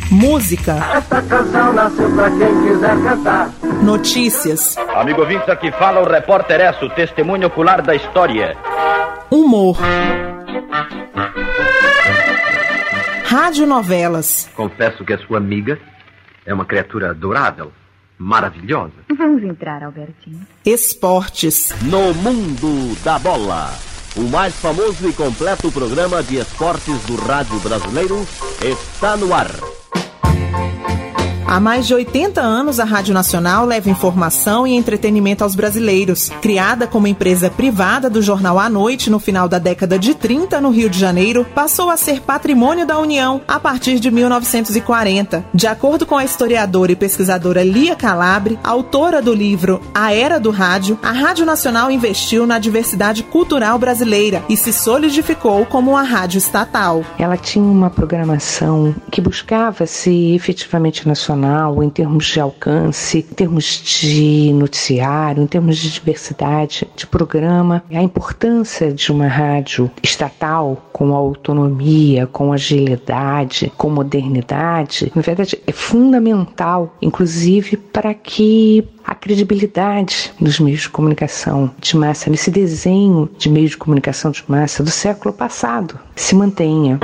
Música. Esta canção nasceu pra quem quiser cantar. Notícias. Amigo ouvinte, aqui fala o repórter S, o testemunho ocular da história. Humor. Radionovelas. Confesso que a sua amiga é uma criatura adorável, maravilhosa. Vamos entrar, Albertinho. Esportes. No Mundo da Bola, o mais famoso e completo programa de esportes do rádio brasileiro está no ar. Há mais de 80 anos, a Rádio Nacional leva informação e entretenimento aos brasileiros. Criada como empresa privada do jornal à noite no final da década de 30 no Rio de Janeiro, passou a ser patrimônio da União a partir de 1940. De acordo com a historiadora e pesquisadora Lia Calabre, autora do livro A Era do Rádio, a Rádio Nacional investiu na diversidade cultural brasileira e se solidificou como uma rádio estatal. Ela tinha uma programação que buscava ser efetivamente nacional, em termos de alcance, em termos de noticiário, em termos de diversidade de programa. A importância de uma rádio estatal com autonomia, com agilidade, com modernidade, na verdade é fundamental, inclusive para que a credibilidade dos meios de comunicação de massa, nesse desenho de meios de comunicação de massa do século passado, se mantenha.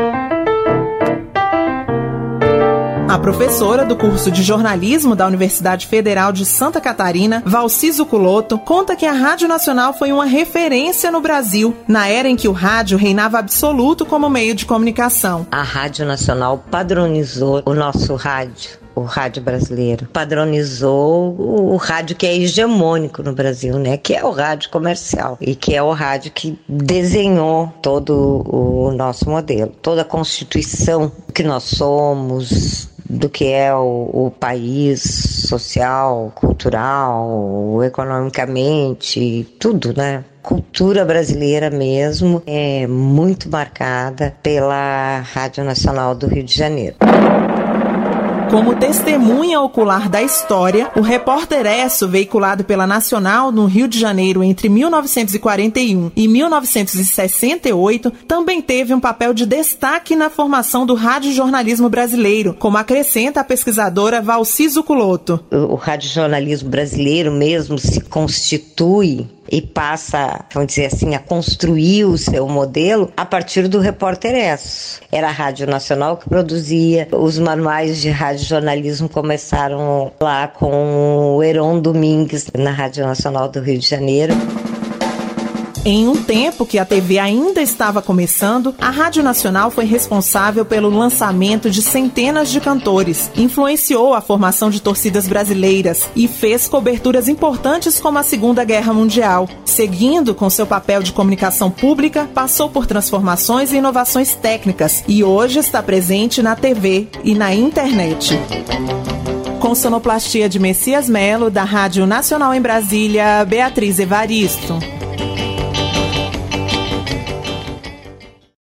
A professora do curso de jornalismo da Universidade Federal de Santa Catarina, Valci Zuculotto, conta que a Rádio Nacional foi uma referência no Brasil, na era em que o rádio reinava absoluto como meio de comunicação. A Rádio Nacional padronizou o nosso rádio. O rádio brasileiro padronizou o rádio que é hegemônico no Brasil, né? Que é o rádio comercial e que é o rádio que desenhou todo o nosso modelo, toda a constituição que nós somos, do que é o país social, cultural, economicamente, tudo, né? Cultura brasileira mesmo é muito marcada pela Rádio Nacional do Rio de Janeiro. Como testemunha ocular da história, o Repórter Esso, veiculado pela Nacional no Rio de Janeiro entre 1941 e 1968, também teve um papel de destaque na formação do radiojornalismo brasileiro, como acrescenta a pesquisadora Valci Zuculotto. O radiojornalismo brasileiro mesmo se constitui e passa, vamos dizer assim, a construir o seu modelo a partir do Repórter Esso. Era a Rádio Nacional que produzia, os manuais de radiojornalismo começaram lá com o Heron Domingues, na Rádio Nacional do Rio de Janeiro. Em um tempo que a TV ainda estava começando, a Rádio Nacional foi responsável pelo lançamento de centenas de cantores, influenciou a formação de torcidas brasileiras e fez coberturas importantes como a Segunda Guerra Mundial. Seguindo com seu papel de comunicação pública, passou por transformações e inovações técnicas e hoje está presente na TV e na internet. Com sonoplastia de Messias Melo, da Rádio Nacional em Brasília, Beatriz Evaristo.